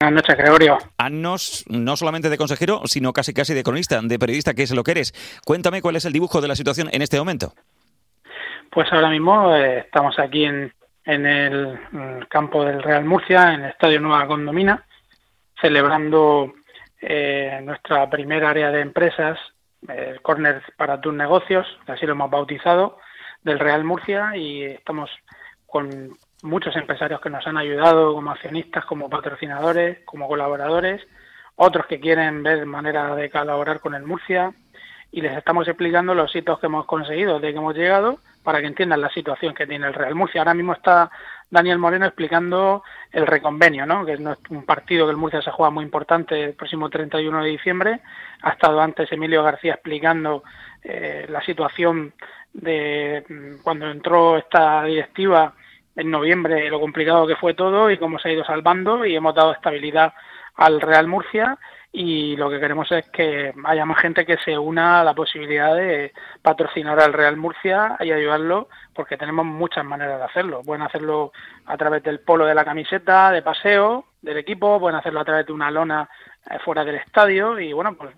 Buenas noches, Gregorio. Haznos no solamente de consejero, sino casi de cronista, de periodista, que es lo que eres. Cuéntame cuál es el dibujo de la situación en este momento. Pues ahora mismo estamos aquí en el campo del Real Murcia, en el Estadio Nueva Condomina, celebrando nuestra primera área de empresas, el Corner para tus negocios, así lo hemos bautizado, del Real Murcia, y estamos con muchos empresarios que nos han ayudado como accionistas, como patrocinadores, como colaboradores, otros que quieren ver manera de colaborar con el Murcia, y les estamos explicando los hitos que hemos conseguido desde que hemos llegado para que entiendan la situación que tiene el Real Murcia. Ahora mismo está Daniel Moreno explicando el reconvenio, ¿no? Que es un partido que el Murcia se juega muy importante el próximo 31 de diciembre. Ha estado antes Emilio García explicando la situación de cuando entró esta directiva en noviembre, lo complicado que fue todo y cómo se ha ido salvando, y hemos dado estabilidad al Real Murcia, y lo que queremos es que haya más gente que se una a la posibilidad de patrocinar al Real Murcia y ayudarlo, porque tenemos muchas maneras de hacerlo. Pueden hacerlo a través del polo de la camiseta, de paseo del equipo, pueden hacerlo a través de una lona fuera del estadio, y bueno, pues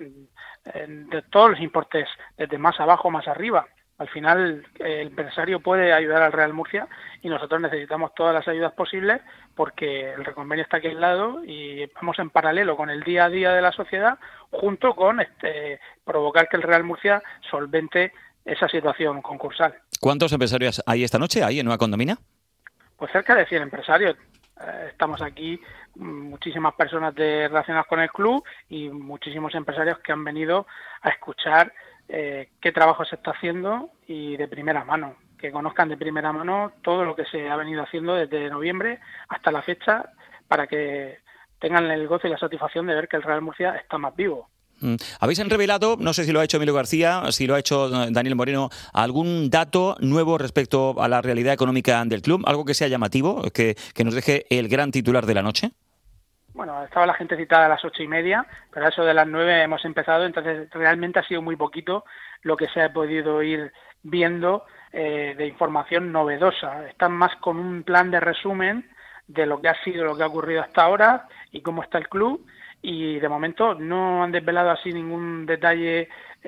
de todos los importes, desde más abajo, más arriba. Al final el empresario puede ayudar al Real Murcia, y nosotros necesitamos todas las ayudas posibles, porque el reconvenio está aquí al lado y vamos en paralelo con el día a día de la sociedad, junto con provocar que el Real Murcia solvente esa situación concursal. ¿Cuántos empresarios hay esta noche ahí en Nueva Condomina? Pues cerca de 100 empresarios. Estamos aquí, muchísimas personas relacionadas con el club y muchísimos empresarios que han venido a escuchar qué trabajo se está haciendo, y de primera mano, que conozcan de primera mano todo lo que se ha venido haciendo desde noviembre hasta la fecha, para que tengan el gozo y la satisfacción de ver que el Real Murcia está más vivo. ¿Habéis revelado, no sé si lo ha hecho Emilio García, si lo ha hecho Daniel Moreno, algún dato nuevo respecto a la realidad económica del club? ¿Algo que sea llamativo, que nos deje el gran titular de la noche? Bueno, estaba la gente citada a las 8:30, pero a eso de las 9 hemos empezado, entonces realmente ha sido muy poquito lo que se ha podido ir viendo de información novedosa. Están más con un plan de resumen de lo que ha sido, lo que ha ocurrido hasta ahora y cómo está el club, y de momento no han desvelado así ningún detalle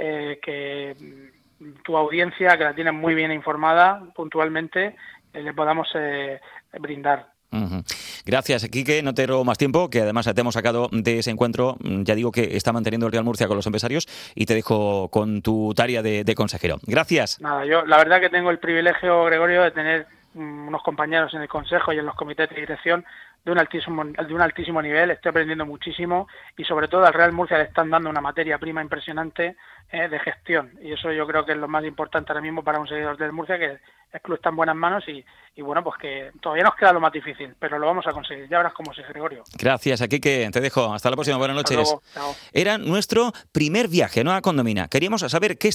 que tu audiencia, que la tiene muy bien informada puntualmente, le podamos brindar. Gracias, Quique, no te robo más tiempo, que además te hemos sacado de ese encuentro. Ya digo que está manteniendo el Real Murcia con los empresarios, y te dejo con tu tarea de consejero. Gracias. Nada, yo la verdad que tengo el privilegio, Gregorio, de tener unos compañeros en el consejo y en los comités de dirección de un altísimo nivel. Estoy aprendiendo muchísimo, y sobre todo al Real Murcia le están dando una materia prima impresionante de gestión, y eso yo creo que es lo más importante ahora mismo para un seguidor del Murcia, que el club está en buenas manos, y bueno, pues que todavía nos queda lo más difícil, pero lo vamos a conseguir. Ya verás cómo es, Gregorio. Gracias, Quique, te dejo. Hasta la próxima. Buenas noches. Hasta luego. Chao. Era nuestro primer viaje, ¿no?, a Condomina. Queríamos saber qué